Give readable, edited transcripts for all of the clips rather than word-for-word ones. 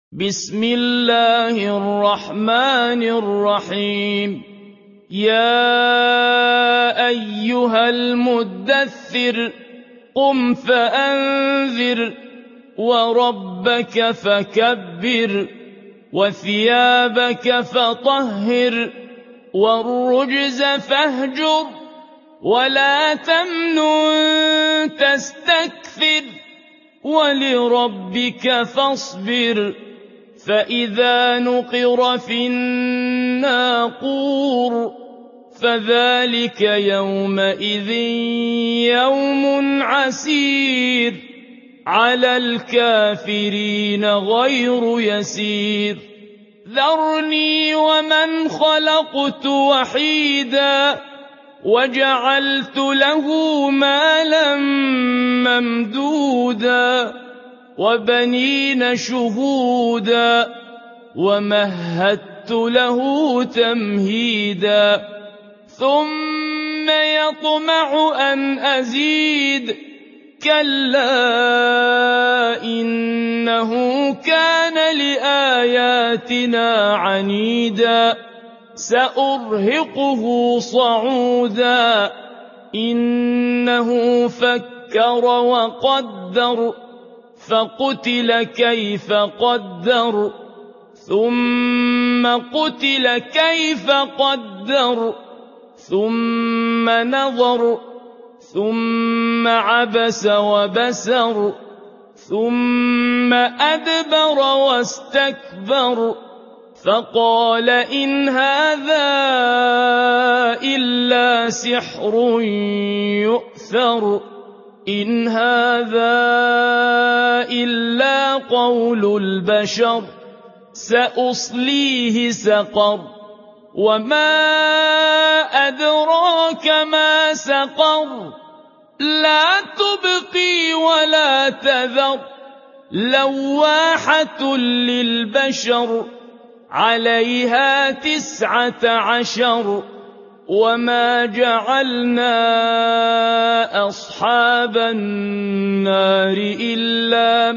بسم الله الرحمن الرحيم يا أيها المدثر قم فأنذر وربك فكبر وثيابك فطهر والرجز فاهجر ولا تمنن تستكثر ولربك فاصبر فإذا نقر في الناقور فذلك يومئذ يوم عسير على الكافرين غير يسير ذرني ومن خلقت وحيدا وجعلت له مالا ممدودا وبنين شهودا ومهدت له تمهيدا ثم يطمع أن أزيد كلا إنه كان لآياتنا عنيدا سأرهقه صعودا إنه فكر وقدر فقتل كيف قدر ثم قتل كيف قدر ثم نظر ثم عبس وبسر ثم أدبر واستكبر فقال إن هذا إلا سحر يؤثر إن هذا إلا قول البشر سأصليه سقر وما أدراك ما سقر لا تبقي ولا تذر لواحة للبشر عليها 19 وما جعلنا أصحاب النار إلا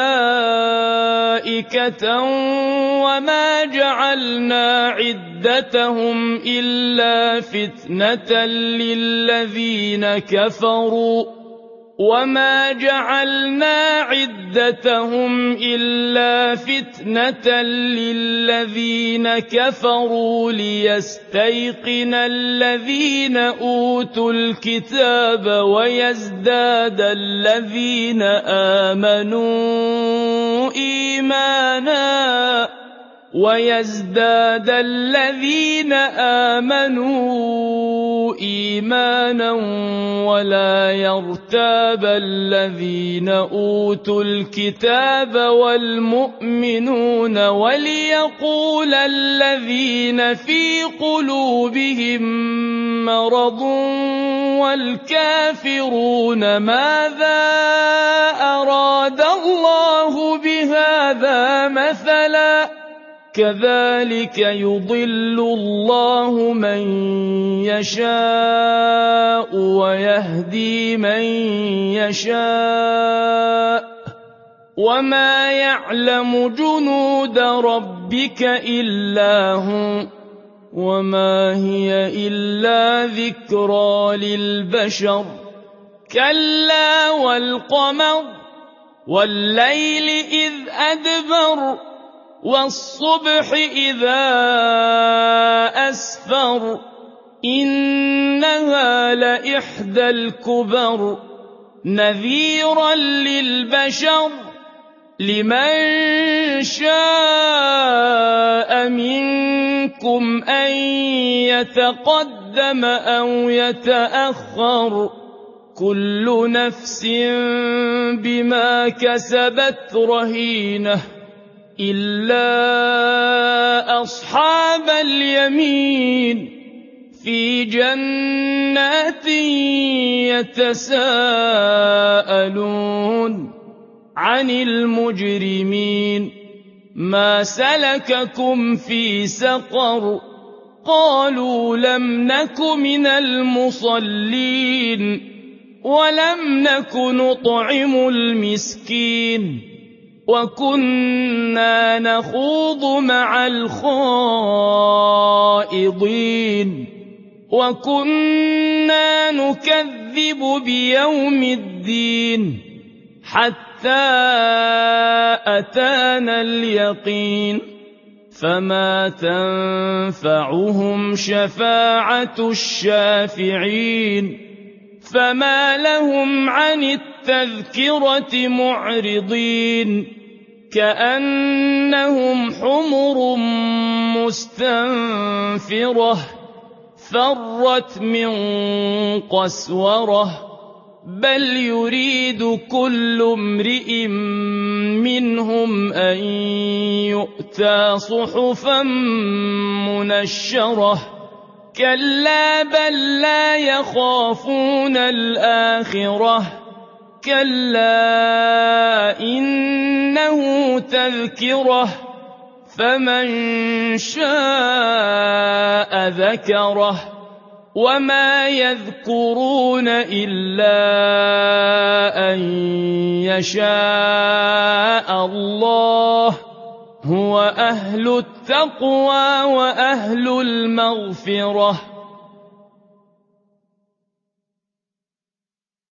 ملائكة وما جعلنا عدتهم إلا فتنة للذين كفروا وما جعلنا عدتهم إلا فتنة للذين كفروا ليستيقن الذين أوتوا الكتاب ويزداد الذين آمنوا إيمانا ولا يرتاب الذين أوتوا الكتاب والمؤمنون وليقول الذين في قلوبهم مرض والكافرون ماذا أراد الله بهذا مثلا كذلك يضل الله من يشاء ويهدي من يشاء وما يعلم جنود ربك إلا هو وما هي إلا ذكرى للبشر كلا والقمر والليل إذ أدبر والصبح إذا أسفر إنها لإحدى الكبر نذيرا للبشر لمن شاء منكم أن يتقدم أو يتأخر كل نفس بما كسبت رهينة إلا أصحاب اليمين في جنات يتساءلون عن المجرمين ما سلككم في سقر قالوا لم نك من المصلين ولم نك نطعم المسكين وكنا نخوض مع الخائضين وكنا نكذب بيوم الدين حتى أتانا اليقين فما تنفعهم شفاعة الشافعين فما لهم عن التذكرة معرضين كأنهم حمر مستنفرة فرت من قسورة بل يريد كل امرئ منهم أن يؤتى صحفا منشرة كلا بل لا يخافون الآخرة كلا إنه تذكرة فمن شاء ذكره وما يذكرون إلا أن يشاء الله هو أهل التقوى وأهل المغفرة